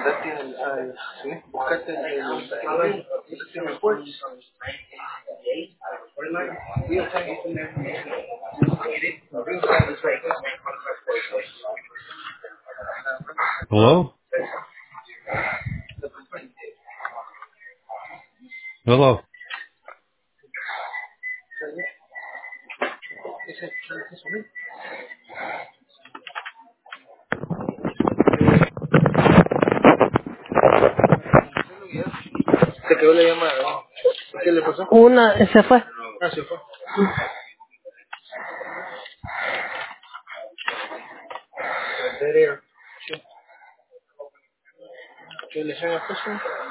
Andate ¿sí? Buscaste el report. Hello? Hello? Se quedó la llamada, ¿no? ¿Qué le pasó? Una, se fue. Ah, se fue. ¿Qué le hacen a eso?